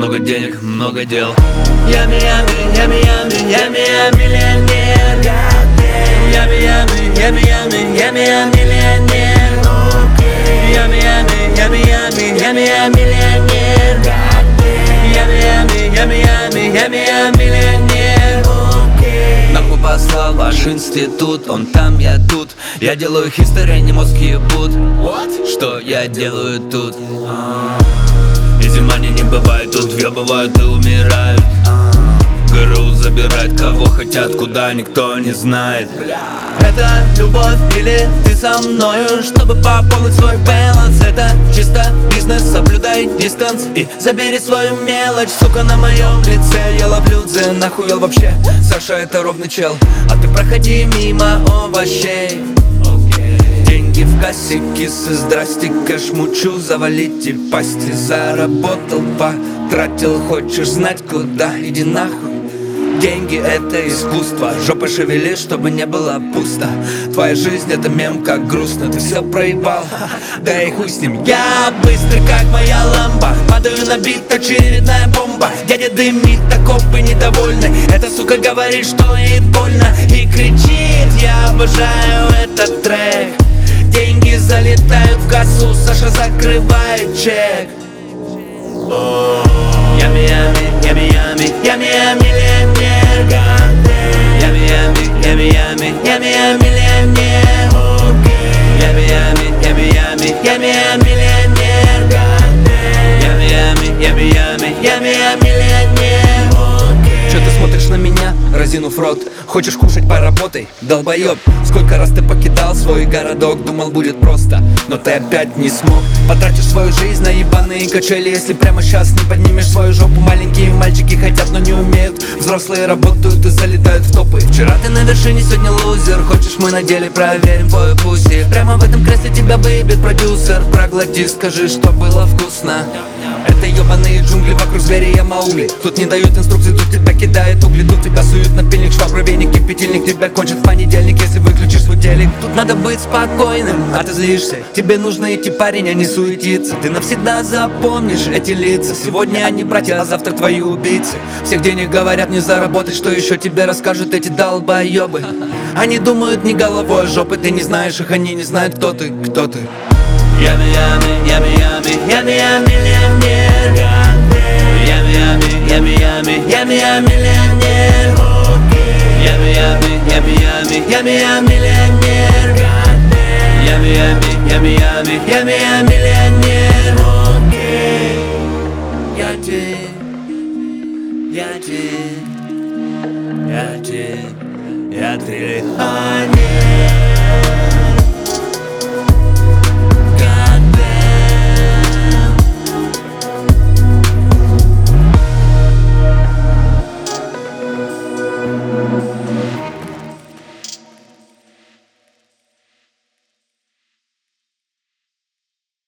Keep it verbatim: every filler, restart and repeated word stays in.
много денег, много дел. Ями, ями, ями, ями, ями, я миллионер. Ями, ями, ями, ями, ями, я миллионер. Ями, ями, ями, ями, ями, я миллионер. Ями, ями, ями, ями, ями, я миллионер. Нахуй послал ваш институт, он там, я тут. Я делаю history, не мозг ебут. Что я делаю тут? Эти мани не бывает, тут въебывают и умирают. ГРУ забирает кого хотят, куда никто не знает. Это любовь или ты со мною, чтобы пополнить свой баланс? Это чисто бизнес, соблюдай дистанс и забери свою мелочь. Сука, на моем лице я ловлю дзен, нахуел вообще. Саша, это ровный чел, а ты проходи мимо овощей. Деньги в кассе, кисы, здрасте, кэш мучу, завалите пасти. Заработал, потратил, хочешь знать куда, иди нахуй. Деньги — это искусство, жопой шевели, чтобы не было пусто. Твоя жизнь — это мем, как грустно, ты все проебал, да и хуй с ним. Я быстрый, как моя ламба, падаю на бит, очередная бомба. Дядя дымит, а копы недовольны. Эта сука говорит, что ей больно и кричит. Я обожаю этот трек. Деньги залетают в кассу, Саша закрывает чек. Ями, ями, ями, ями, ями, я миллионер. Ями, ями, ями, ями, ями, я миллионер. Ями, ями, ями, ями, ями, я миллионер. Ями, ями, ями, ями, ями, я миллионер. Чё ты смотришь на меня, разинув рот? Хочешь кушать, поработай, долбоёб. Сколько раз ты покидал свой городок, думал будет просто, но ты опять не смог. Потратишь свою жизнь на ебаные качели, если прямо сейчас не поднимешь свою жопу. Маленькие мальчики хотят, но не умеют. Взрослые работают и залетают в топы. Вчера ты на вершине, сегодня лузер. Хочешь, мы на деле проверим твою пуси. Прямо в этом кресле тебя выебет продюсер. Проглоти, скажи, что было вкусно. Это ебаные джунгли, вокруг звери, я Маугли. Тут не дают инструкции, тут тебя кидает угли. Тут тебя суют на пильник, швабру, веник, кипятильник. Тебя кончат в понедельник, если выключишь свой телек. Тут надо быть спокойным, а ты злишься. Тебе нужно идти, парень, а не суетиться. Ты навсегда запомнишь эти лица. Сегодня они братья, а завтра твои убийцы. Всех денег говорят не заработать, что еще тебе расскажут эти долбоебы. Они думают не головой, а жопой. Ты не знаешь их, они не знают, кто ты, кто ты. Ями, ями, ями, ями, ями, я миллионер. Ями, ями, ями, ями, ями, я миллионер. Ями, ями, ями, ями, ями, я миллионер. Ями, ями, ями, ями, ями, я миллионер. Я ты, я ты, я ты, я ты, а не